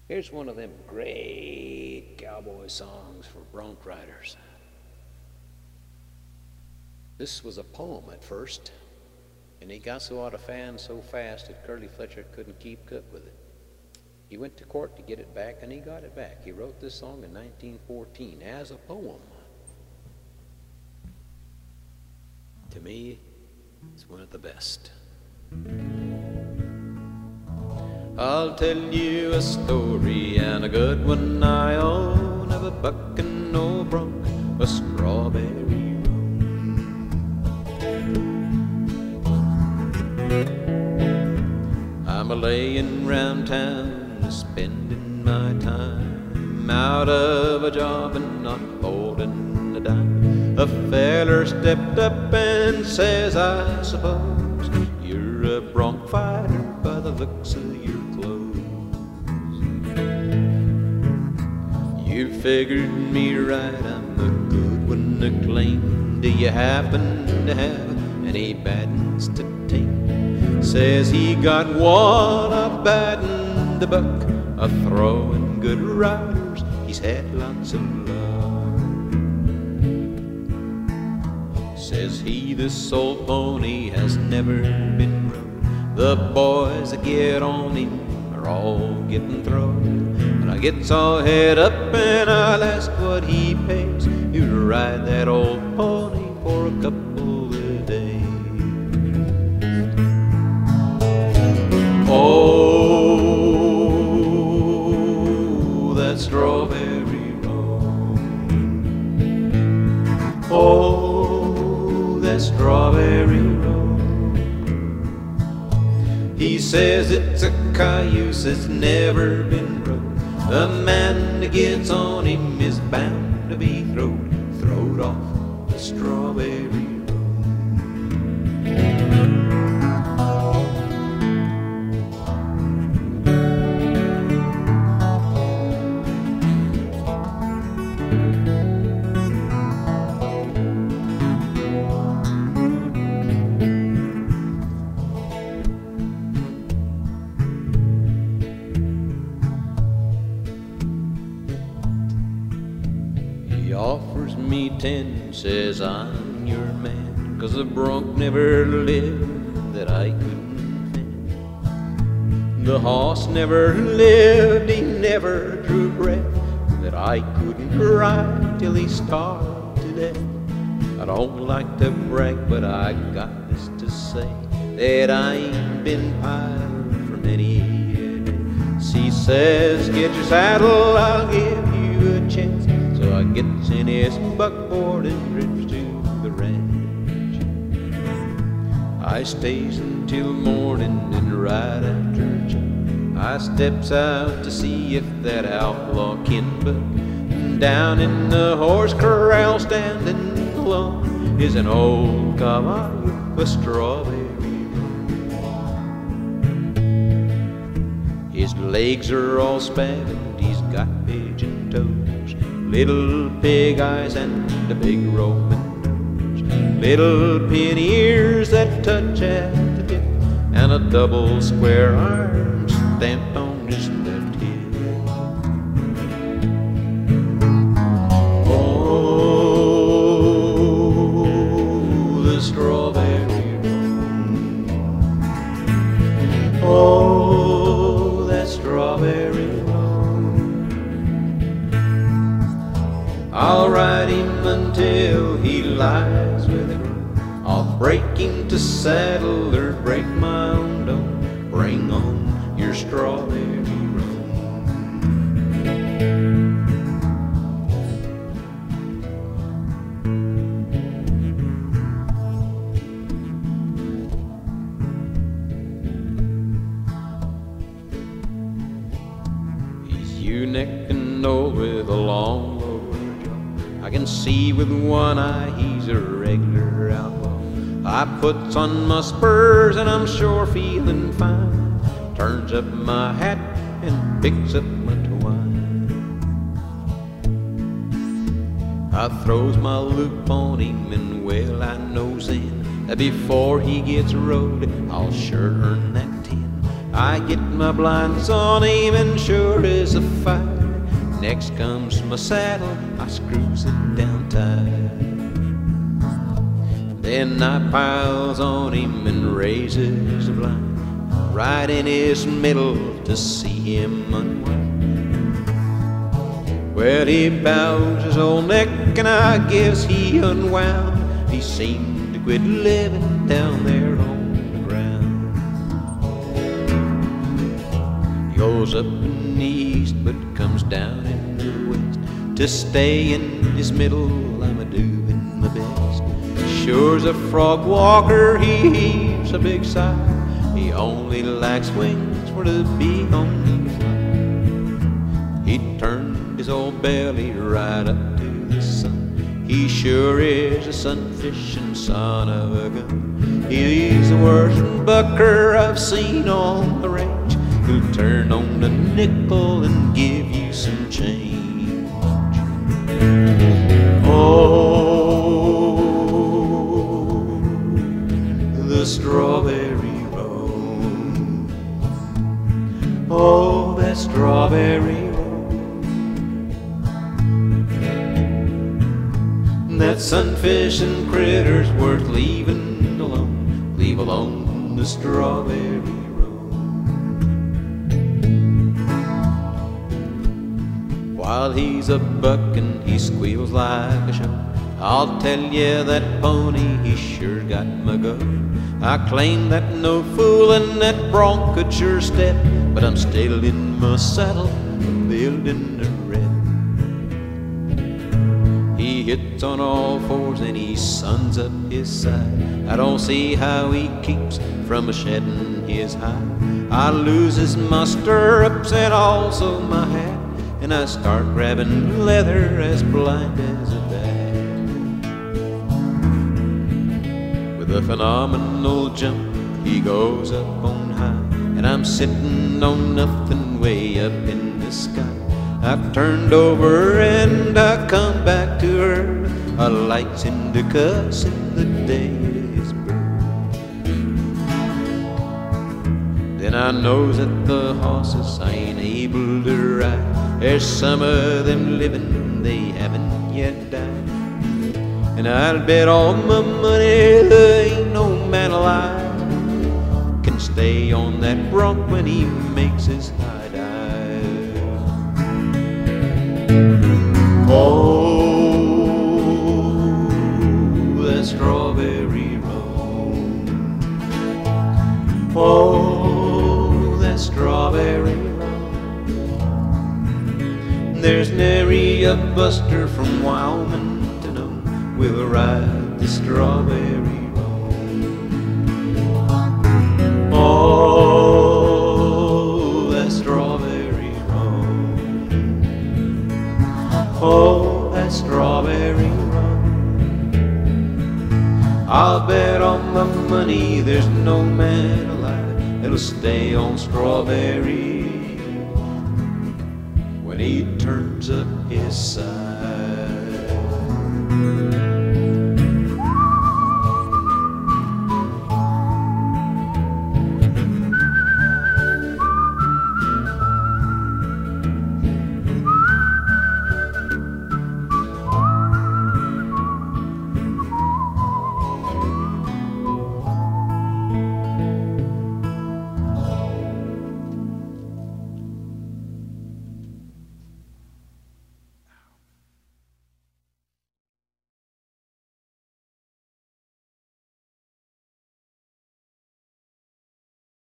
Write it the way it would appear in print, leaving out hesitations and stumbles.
Here's one of them great cowboy songs for bronc riders. This was a poem at first, and it got so out of fans so fast that Curly Fletcher couldn't keep up with it. He went to court to get it back, and he got it back. He wrote this song in 1914 as a poem. To me, it's one of the best. I'll tell you a story, and a good one I own, of a buck and no bronc, a strawberry roan. I'm a-layin' round town, spending my time, out of a job and not holding a dime. A feller stepped up and says, I suppose you're a bronc fighter by the looks of your clothes. You figured me right, I'm a good one to claim. Do you happen to have any bad ones to tame? Says he got one, a batting the buck, a throwing good riders, he's had lots of luck. Says he, this old pony has never been rode. The boys that get on him are all getting thrown. And I gets all head up and I'll ask what he pays to ride that old pony for a couple of days. Oh, that strawberry roan. Oh, that strawberry roan. He says it's a cayuse that's never been rode. The man that gets on him is bound to be throwed off the strawberry roan. He offers me 10, says I'm your man, 'cause the bronc never lived that I couldn't fend. The hoss never lived, he never drew breath that I couldn't ride till he starved to death. I don't like to brag, but I got this to say, that I ain't been piled for many a day. She says, get your saddle, I'll give you a chance. So I gets in his buckboard and drifts to the ranch. I stays until morning, and right after church I steps out to see if that outlaw Kenbuck down in the horse corral standing alone is an old caballo with a strawberry roan. His legs are all spavined, he's got pigeon toes, little pig eyes and a big Roman nose, little pin ears that touch at the tip, and a double square arm stamped on his left hip. Oh, the strawberry roan. Oh, that strawberry roan. I'll ride him until he lies with a groan. I'll break him to saddle or break my own dough. Bring on your strawberry roan. He's ewe-necked and old with a long lower jaw. I can see with one eye he's a regular outlaw. I puts on my spurs and I'm sure feeling fine. Turns up my hat and picks up my twine. I throws my loop on him, and well I knows then that before he gets rode I'll sure earn that 10. I get my blinds on him and sure as a fire, next comes my saddle, I screws it down tight. Then I piles on him and raises the blind right in his middle to see him unwind. Well, he bows his old neck and I guess he unwound. He seemed to quit living down there on the ground. He goes up in the east but comes down in the west. To stay in his middle I'm a-doing my best. Sure as a frog walker he heaves a big sigh. He only lacks wings for to be on his line. He turned his old belly right up to the sun. He sure is a sun-fishing son of a gun. He's the worst bucker I've seen on the range. He'll turn on a nickel and give you some change. Oh, the strawberry road. Oh, that strawberry road. That sun-fishing critter's worth leaving alone. Leave alone the strawberry road. While he's a bucking, he squeals like a show. I'll tell you that pony, he sure got my go. I claim that no foolin' that bronc could sure step, but I'm still in my saddle, building a rep. He hits on all fours and he suns up his side. I don't see how he keeps from shedding his hide. I loses my stirrups and also my hat, and I start grabbing leather as blind as a bat. With a phenomenal jump he goes up on high, and I'm sitting on nothing way up in the sky. I've turned over and I come back to earth. A light's in the cuss and the day is birth. Then I knows that the horses I ain't able to ride. There's some of them living, they haven't yet died. And I'll bet all my money there ain't no man alive can stay on that bronc when he makes his high dive. Oh, that strawberry road. Oh, that strawberry road. There's nary a buster from Wyoming to know we'll ride the strawberry road. Oh, that strawberry road. Oh, that strawberry road. I'll bet on my money there's no man alive that'll stay on strawberry when he turns up his side.